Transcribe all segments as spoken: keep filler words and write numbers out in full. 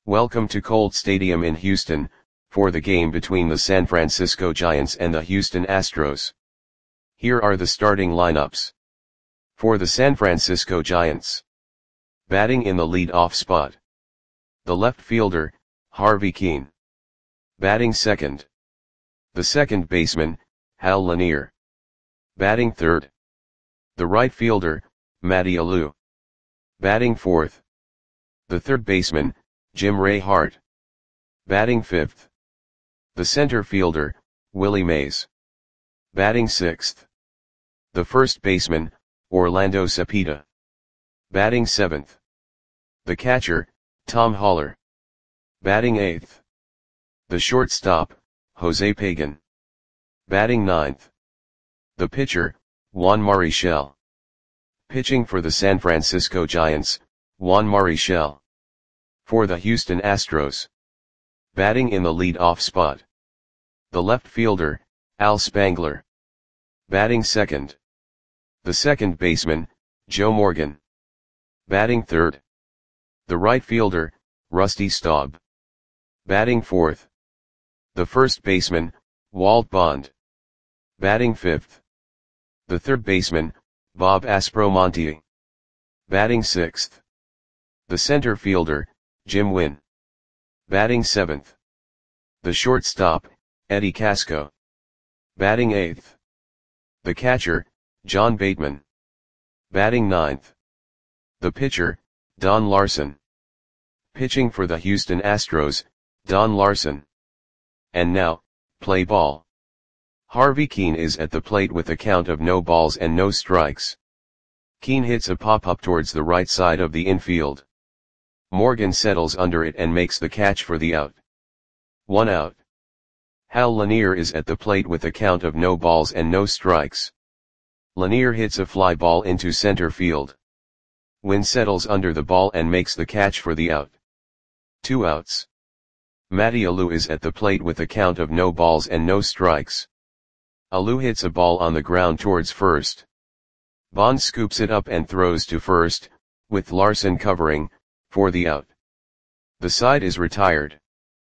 Welcome to Colt Stadium in Houston, for the game between the San Francisco Giants and the Houston Astros. Here are the starting lineups. For the San Francisco Giants. Batting in the lead-off spot. The left fielder, Harvey Kuenn. Batting second. The second baseman, Hal Lanier. Batting third. The right fielder, Matty Alou. Batting fourth. The third baseman, Jim Ray Hart. Batting fifth. The center fielder, Willie Mays. Batting sixth. The first baseman, Orlando Cepeda. Batting seventh. The catcher, Tom Haller. Batting eighth. The shortstop, Jose Pagan. Batting ninth. The pitcher, Juan Marichal. Pitching for the San Francisco Giants, Juan Marichal. For the Houston Astros. Batting in the lead-off spot. The left fielder, Al Spangler. Batting second. The second baseman, Joe Morgan. Batting third. The right fielder, Rusty Staub. Batting fourth. The first baseman, Walt Bond. Batting fifth. The third baseman, Bob Aspromonte. Batting sixth. The center fielder, Jim Wynn. Batting seventh. The shortstop, Eddie Casco. Batting eighth. The catcher, John Bateman. Batting ninth. The pitcher, Don Larson. Pitching for the Houston Astros, Don Larson. And now, play ball. Harvey Kuenn is at the plate with a count of no balls and no strikes. Kuenn hits a pop-up towards the right side of the infield. Morgan settles under it and makes the catch for the out. One out. Hal Lanier is at the plate with a count of no balls and no strikes. Lanier hits a fly ball into center field. Wynn settles under the ball and makes the catch for the out. Two outs. Matty Alou is at the plate with a count of no balls and no strikes. Alou hits a ball on the ground towards first. Bond scoops it up and throws to first, with Larson covering, for the out. The side is retired.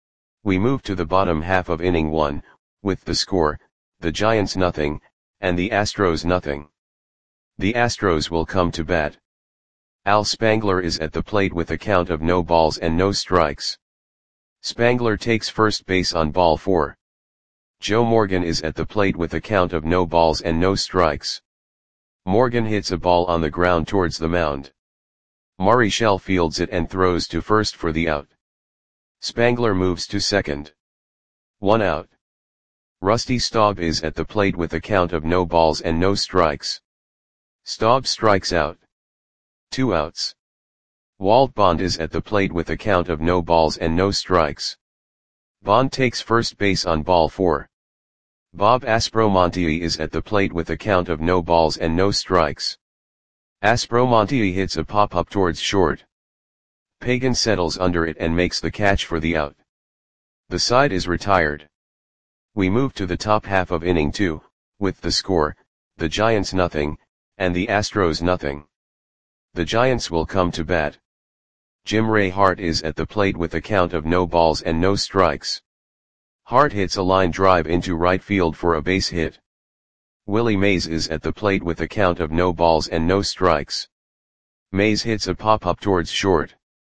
We move to the bottom half of inning one, with the score, the Giants nothing, and the Astros nothing. The Astros will come to bat. Al Spangler is at the plate with a count of no balls and no strikes. Spangler takes first base on ball four. Joe Morgan is at the plate with a count of no balls and no strikes. Morgan hits a ball on the ground towards the mound. Marichal fields it and throws to first for the out. Spangler moves to second. One out. Rusty Staub is at the plate with a count of no balls and no strikes. Staub strikes out. Two outs. Walt Bond is at the plate with a count of no balls and no strikes. Bond takes first base on ball four. Bob Aspromonte is at the plate with a count of no balls and no strikes. Aspromonte hits a pop-up towards short. Pagan settles under it and makes the catch for the out. The side is retired. We move to the top half of inning two, with the score, the Giants nothing, and the Astros nothing. The Giants will come to bat. Jim Ray Hart is at the plate with a count of no balls and no strikes. Hart hits a line drive into right field for a base hit. Willie Mays is at the plate with a count of no balls and no strikes. Mays hits a pop-up towards short.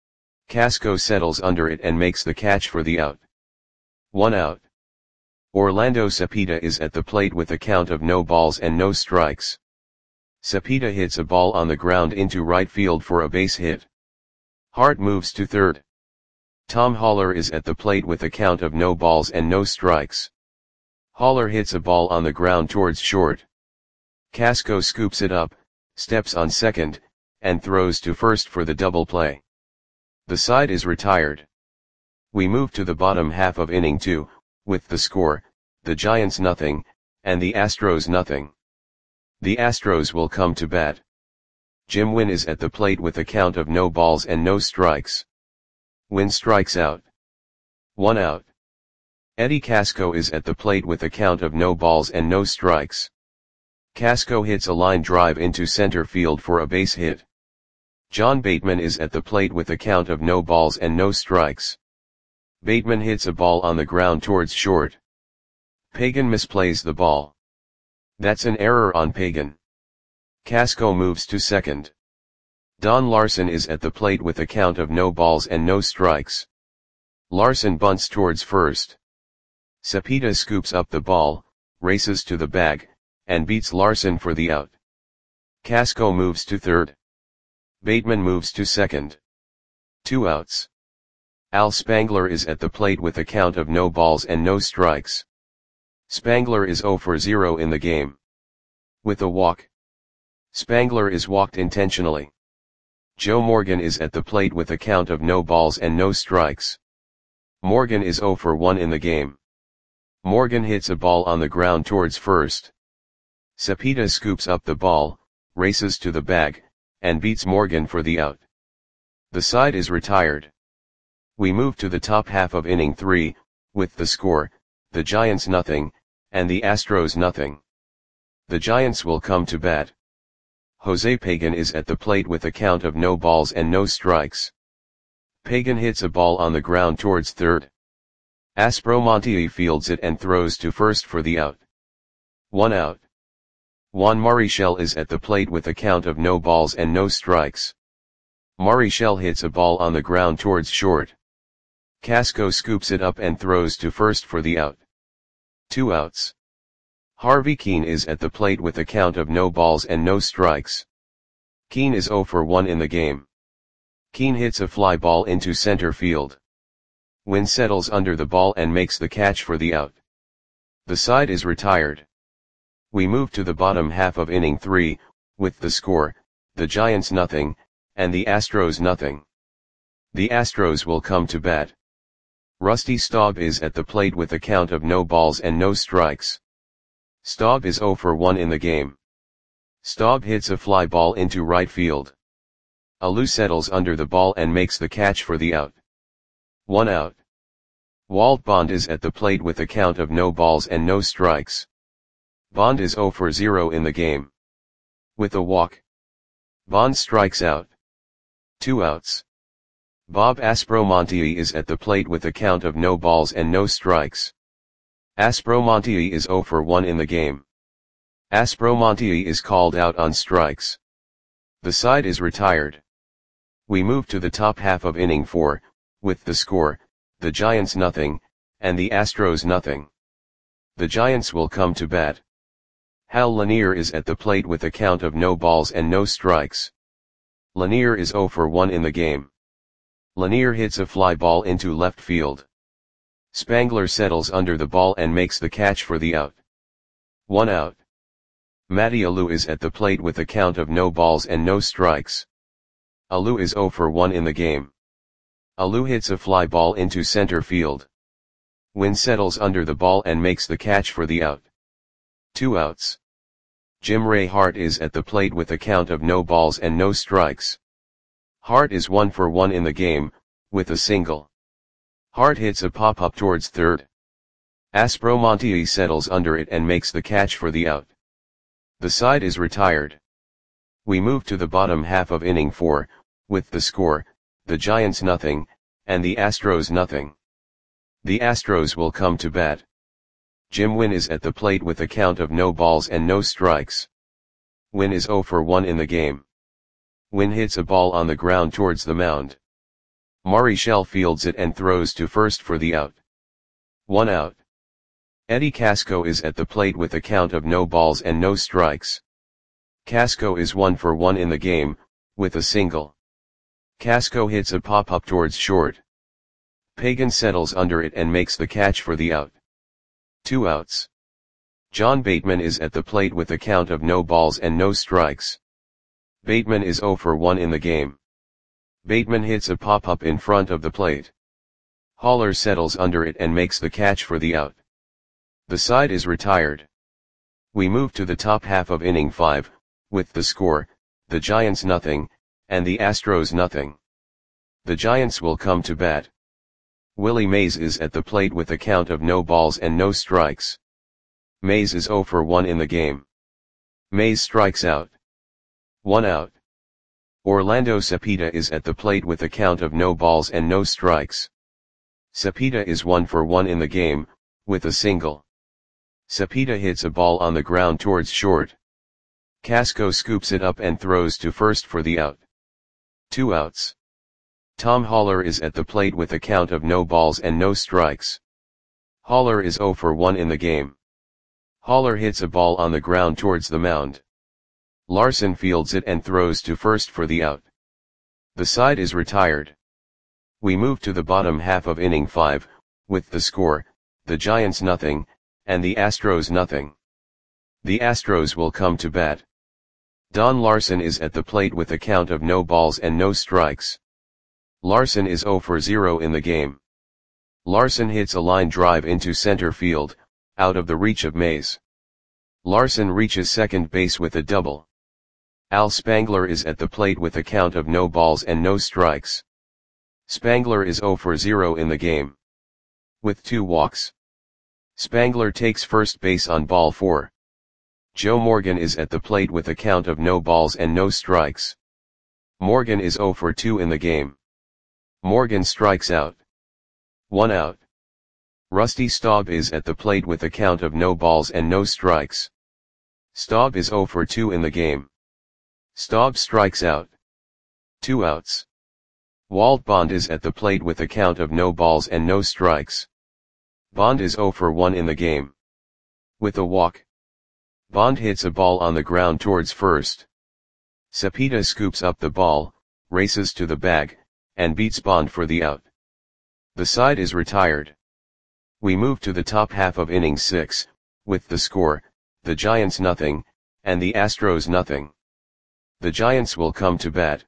Casco settles under it and makes the catch for the out. One out. Orlando Cepeda is at the plate with a count of no balls and no strikes. Cepeda hits a ball on the ground into right field for a base hit. Hart moves to third. Tom Haller is at the plate with a count of no balls and no strikes. Haller hits a ball on the ground towards short. Casco scoops it up, steps on second, and throws to first for the double play. The side is retired. We move to the bottom half of inning two, with the score, the Giants nothing, and the Astros nothing. The Astros will come to bat. Jim Wynn is at the plate with a count of no balls and no strikes. Wynn strikes out. One out. Eddie Casco is at the plate with a count of no balls and no strikes. Casco hits a line drive into center field for a base hit. John Bateman is at the plate with a count of no balls and no strikes. Bateman hits a ball on the ground towards short. Pagan misplays the ball. That's an error on Pagan. Casco moves to second. Don Larson is at the plate with a count of no balls and no strikes. Larson bunts towards first. Cepeda scoops up the ball, races to the bag, and beats Larson for the out. Casco moves to third. Bateman moves to second. Two outs. Al Spangler is at the plate with a count of no balls and no strikes. Spangler is zero for zero in the game. With a walk. Spangler is walked intentionally. Joe Morgan is at the plate with a count of no balls and no strikes. Morgan is zero for one in the game. Morgan hits a ball on the ground towards first. Cepeda scoops up the ball, races to the bag, and beats Morgan for the out. The side is retired. We move to the top half of inning three, with the score, the Giants nothing, and the Astros nothing. The Giants will come to bat. Jose Pagan is at the plate with a count of no balls and no strikes. Pagan hits a ball on the ground towards third. Aspromonte fields it and throws to first for the out. One out. Juan Marichal is at the plate with a count of no balls and no strikes. Marichal hits a ball on the ground towards short. Casco scoops it up and throws to first for the out. Two outs. Harvey Keene is at the plate with a count of no balls and no strikes. Keene is zero for one in the game. Keene hits a fly ball into center field. Wynn settles under the ball and makes the catch for the out. The side is retired. We move to the bottom half of inning three, with the score, the Giants nothing, and the Astros nothing. The Astros will come to bat. Rusty Staub is at the plate with a count of no balls and no strikes. Staub is zero for one in the game. Staub hits a fly ball into right field. Alou settles under the ball and makes the catch for the out. One out. Walt Bond is at the plate with a count of no balls and no strikes. Bond is zero for zero in the game. With a walk. Bond strikes out. Two outs. Bob Aspromonte is at the plate with a count of no balls and no strikes. Aspromonte is zero for one in the game. Aspromonte is called out on strikes. The side is retired. We move to the top half of inning four, with the score, the Giants nothing, and the Astros nothing. The Giants will come to bat. Hal Lanier is at the plate with a count of no balls and no strikes. Lanier is zero for one in the game. Lanier hits a fly ball into left field. Spangler settles under the ball and makes the catch for the out. One out. Matty Alou is at the plate with a count of no balls and no strikes. Alou is zero for one in the game. Alou hits a fly ball into center field. Wynn settles under the ball and makes the catch for the out. Two outs. Jim Ray Hart is at the plate with a count of no balls and no strikes. Hart is one for one in the game, with a single. Hart hits a pop-up towards third. Aspromonte settles under it and makes the catch for the out. The side is retired. We move to the bottom half of inning four, with the score, the Giants nothing, and the Astros nothing. The Astros will come to bat. Jim Wynn is at the plate with a count of no balls and no strikes. Wynn is zero for one in the game. Wynn hits a ball on the ground towards the mound. Marichal fields it and throws to first for the out. One out. Eddie Casco is at the plate with a count of no balls and no strikes. Casco is one for one in the game, with a single. Casco hits a pop-up towards short. Pagan settles under it and makes the catch for the out. Two outs. John Bateman is at the plate with a count of no balls and no strikes. Bateman is zero for one in the game. Bateman hits a pop-up in front of the plate. Haller settles under it and makes the catch for the out. The side is retired. We move to the top half of inning five, with the score, the Giants nothing, and the Astros nothing. The Giants will come to bat. Willie Mays is at the plate with a count of no balls and no strikes. Mays is zero for one in the game. Mays strikes out. One out. Orlando Cepeda is at the plate with a count of no balls and no strikes. Cepeda is one for one in the game, with a single. Cepeda hits a ball on the ground towards short. Casco scoops it up and throws to first for the out. Two outs. Tom Haller is at the plate with a count of no balls and no strikes. Haller is zero for one in the game. Haller hits a ball on the ground towards the mound. Larson fields it and throws to first for the out. The side is retired. We move to the bottom half of inning five, with the score, the Giants nothing, and the Astros nothing. The Astros will come to bat. Don Larson is at the plate with a count of no balls and no strikes. Larson is zero for zero in the game. Larson hits a line drive into center field, out of the reach of Mays. Larson reaches second base with a double. Al Spangler is at the plate with a count of no balls and no strikes. Spangler is zero for zero in the game. With two walks. Spangler takes first base on ball four. Joe Morgan is at the plate with a count of no balls and no strikes. Morgan is zero for two in the game. Morgan strikes out. One out. Rusty Staub is at the plate with a count of no balls and no strikes. Staub is zero for two in the game. Staub strikes out. Two outs. Walt Bond is at the plate with a count of no balls and no strikes. Bond is zero for one in the game. With a walk. Bond hits a ball on the ground towards first. Cepeda scoops up the ball, races to the bag, and beats Bond for the out. The side is retired. We move to the top half of inning six, with the score, the Giants nothing, and the Astros nothing. The Giants will come to bat.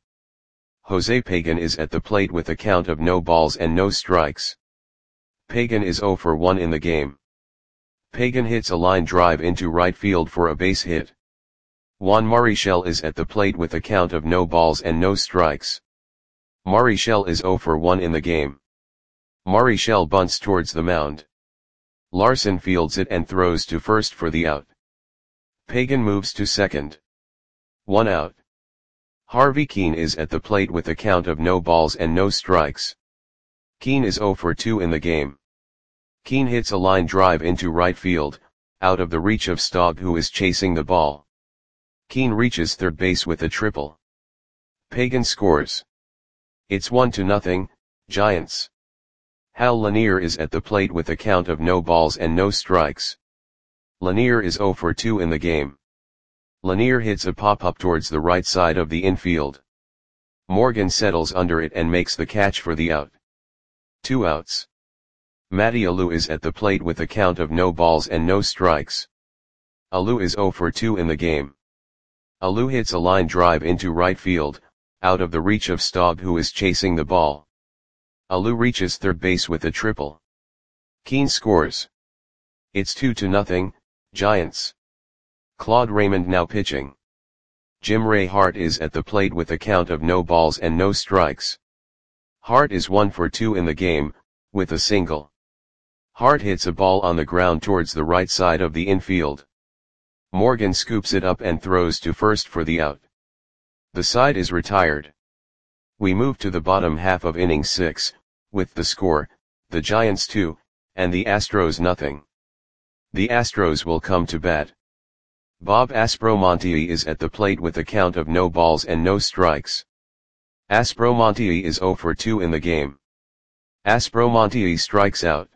Jose Pagan is at the plate with a count of no balls and no strikes. Pagan is zero for one in the game. Pagan hits a line drive into right field for a base hit. Juan Marichal is at the plate with a count of no balls and no strikes. Marichal is zero for one in the game. Marichal bunts towards the mound. Larson fields it and throws to first for the out. Pagan moves to second. One out. Harvey Keene is at the plate with a count of no balls and no strikes. Keene is zero for two in the game. Keene hits a line drive into right field, out of the reach of Staub who is chasing the ball. Keene reaches third base with a triple. Pagan scores. It's one to nothing, Giants. Hal Lanier is at the plate with a count of no balls and no strikes. Lanier is zero for two in the game. Lanier hits a pop-up towards the right side of the infield. Morgan settles under it and makes the catch for the out. Two outs. Matty Alou is at the plate with a count of no balls and no strikes. Alou is zero for two in the game. Alou hits a line drive into right field, out of the reach of Staub who is chasing the ball. Alou reaches third base with a triple. Keene scores. It's two to nothing, Giants. Claude Raymond now pitching. Jim Ray Hart is at the plate with a count of no balls and no strikes. Hart is one for two in the game, with a single. Hart hits a ball on the ground towards the right side of the infield. Morgan scoops it up and throws to first for the out. The side is retired. We move to the bottom half of inning six, with the score, the Giants two, and the Astros nothing. The Astros will come to bat. Bob Aspromonte is at the plate with a count of no balls and no strikes. Aspromonte is zero for two in the game. Aspromonte strikes out.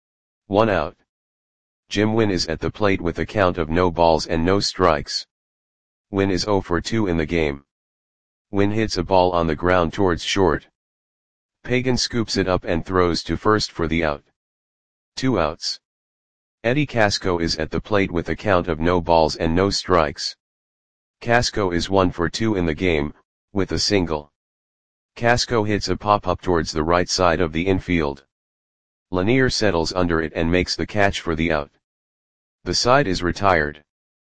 One out. Jim Wynn is at the plate with a count of no balls and no strikes. Wynn is zero for two in the game. Wynn hits a ball on the ground towards short. Pagan scoops it up and throws to first for the out. Two outs. Eddie Casco is at the plate with a count of no balls and no strikes. Casco is one for two in the game, with a single. Casco hits a pop-up towards the right side of the infield. Lanier settles under it and makes the catch for the out. The side is retired.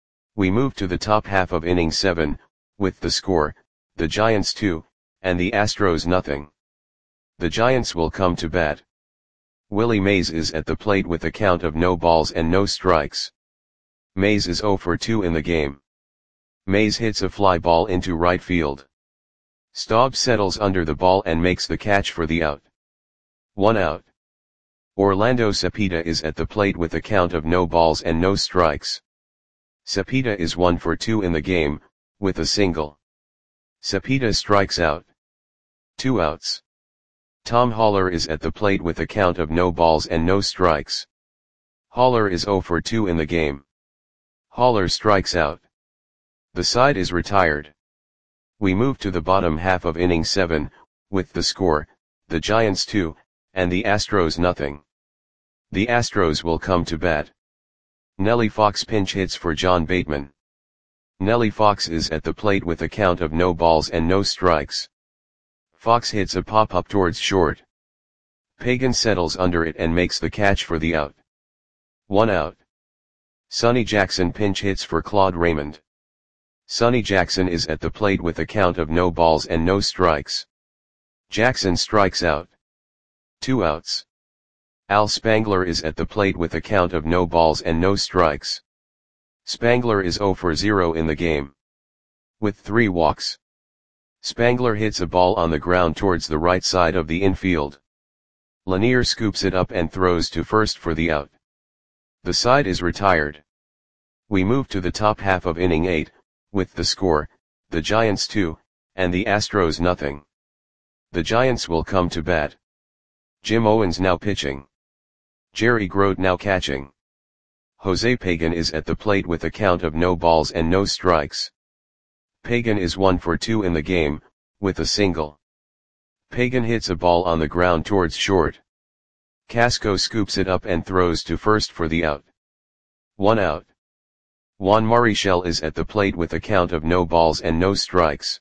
We move to the top half of inning seven, with the score, the Giants two, and the Astros nothing. The Giants will come to bat. Willie Mays is at the plate with a count of no balls and no strikes. Mays is zero for two in the game. Mays hits a fly ball into right field. Staub settles under the ball and makes the catch for the out. One out. Orlando Cepeda is at the plate with a count of no balls and no strikes. Cepeda is one for two in the game, with a single. Cepeda strikes out. Two outs. Tom Haller is at the plate with a count of no balls and no strikes. Haller is zero for two in the game. Haller strikes out. The side is retired. We move to the bottom half of inning seven, with the score, the Giants two, and the Astros nothing. The Astros will come to bat. Nellie Fox pinch hits for John Bateman. Nellie Fox is at the plate with a count of no balls and no strikes. Fox hits a pop-up towards short. Pagan settles under it and makes the catch for the out. One out. Sonny Jackson pinch hits for Claude Raymond. Sonny Jackson is at the plate with a count of no balls and no strikes. Jackson strikes out. Two outs. Al Spangler is at the plate with a count of no balls and no strikes. Spangler is zero for zero in the game. With three walks. Spangler hits a ball on the ground towards the right side of the infield. Lanier scoops it up and throws to first for the out. The side is retired. We move to the top half of inning eight, with the score, the Giants two, and the Astros nothing. The Giants will come to bat. Jim Owens now pitching. Jerry Grote now catching. Jose Pagan is at the plate with a count of no balls and no strikes. Pagan is one for two in the game, with a single. Pagan hits a ball on the ground towards short. Casco scoops it up and throws to first for the out. One out. Juan Marichal is at the plate with a count of no balls and no strikes.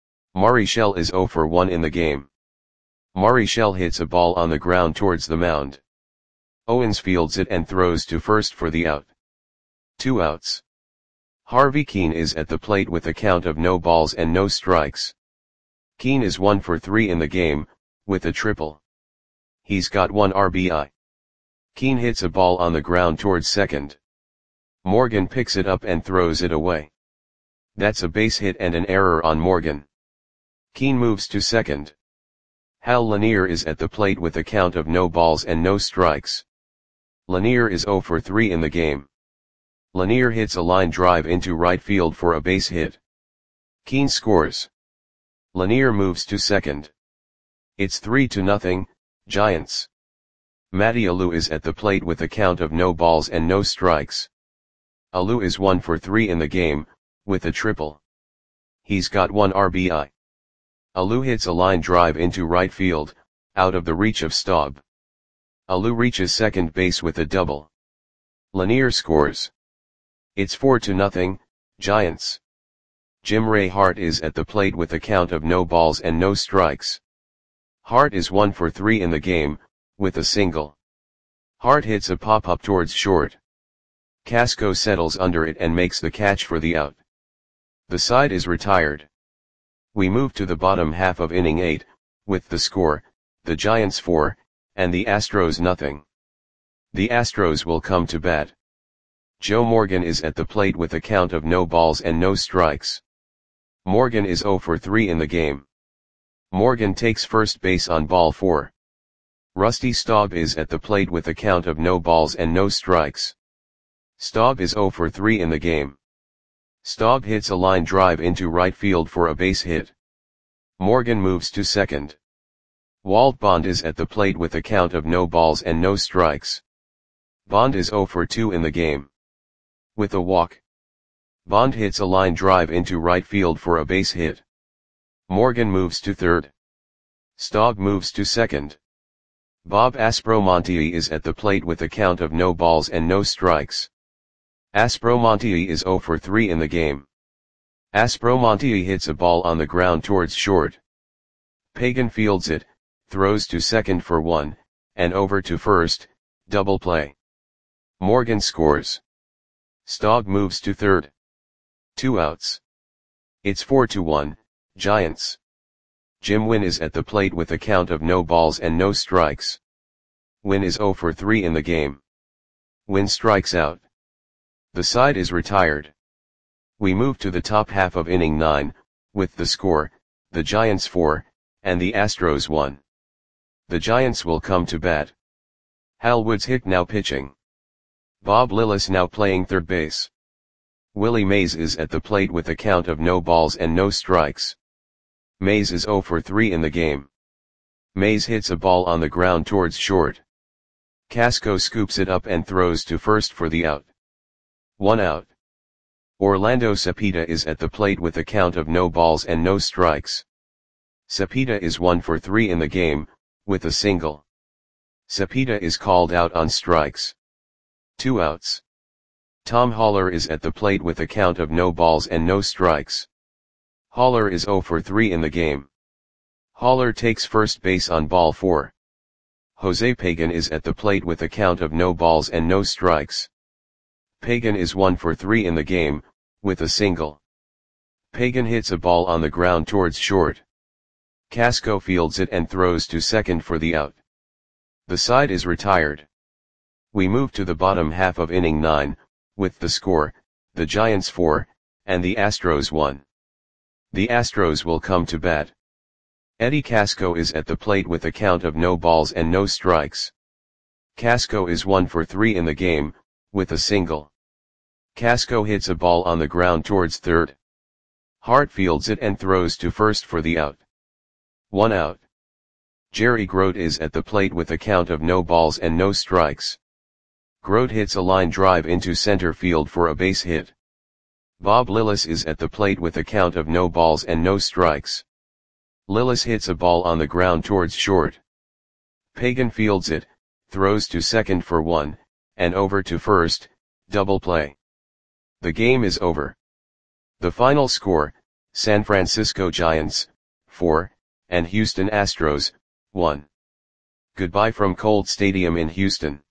Marichal is zero for one in the game. Marichal hits a ball on the ground towards the mound. Owens fields it and throws to first for the out. Two outs. Harvey Keene is at the plate with a count of no balls and no strikes. Keene is one for three in the game, with a triple. He's got one R B I. Keene hits a ball on the ground towards second. Morgan picks it up and throws it away. That's a base hit and an error on Morgan. Keene moves to second. Hal Lanier is at the plate with a count of no balls and no strikes. Lanier is zero for three in the game. Lanier hits a line drive into right field for a base hit. Keene scores. Lanier moves to second. It's three to nothing, Giants. Matty Alou is at the plate with a count of no balls and no strikes. Alou is one for three in the game, with a triple. He's got one R B I. Alou hits a line drive into right field, out of the reach of Staub. Alou reaches second base with a double. Lanier scores. It's four to nothing, Giants. Jim Ray Hart is at the plate with a count of no balls and no strikes. Hart is one for three in the game, with a single. Hart hits a pop-up towards short. Casco settles under it and makes the catch for the out. The side is retired. We move to the bottom half of inning eight, with the score, the Giants four, and the Astros nothing. The Astros will come to bat. Joe Morgan is at the plate with a count of no balls and no strikes. Morgan is zero for three in the game. Morgan takes first base on ball four. Rusty Staub is at the plate with a count of no balls and no strikes. Staub is zero for three in the game. Staub hits a line drive into right field for a base hit. Morgan moves to second. Walt Bond is at the plate with a count of no balls and no strikes. Bond is zero for two in the game. With a walk. Bond hits a line drive into right field for a base hit. Morgan moves to third. Staub moves to second. Bob Aspromonte is at the plate with a count of no balls and no strikes. Aspromonte is zero for three in the game. Aspromonte hits a ball on the ground towards short. Pagan fields it, throws to second for one, and over to first, double play. Morgan scores. Staub moves to third. Two outs. It's four to one, Giants. Jim Wynn is at the plate with a count of no balls and no strikes. Wynn is zero for three in the game. Wynn strikes out. The side is retired. We move to the top half of inning nine, with the score, the Giants four, and the Astros one. The Giants will come to bat. Hal Woods Hick now pitching. Bob Lillis now playing third base. Willie Mays is at the plate with a count of no balls and no strikes. Mays is oh for three in the game. Mays hits a ball on the ground towards short. Casco scoops it up and throws to first for the out. One out. Orlando Cepeda is at the plate with a count of no balls and no strikes. Cepeda is one for three in the game, with a single. Cepeda is called out on strikes. Two outs. Tom Haller is at the plate with a count of no balls and no strikes. Haller is oh for three in the game. Haller takes first base on ball four. Jose Pagan is at the plate with a count of no balls and no strikes. Pagan is one for three in the game, with a single. Pagan hits a ball on the ground towards short. Casco fields it and throws to second for the out. The side is retired. We move to the bottom half of inning nine, with the score, the Giants four, and the Astros one. The Astros will come to bat. Eddie Casco is at the plate with a count of no balls and no strikes. Casco is one for three in the game, with a single. Casco hits a ball on the ground towards third. Hart fields it and throws to first for the out. One out. Jerry Grote is at the plate with a count of no balls and no strikes. Grote hits a line drive into center field for a base hit. Bob Lillis is at the plate with a count of no balls and no strikes. Lillis hits a ball on the ground towards short. Pagan fields it, throws to second for one, and over to first, double play. The game is over. The final score, San Francisco Giants, four, and Houston Astros, one. Goodbye from Colt Stadium in Houston.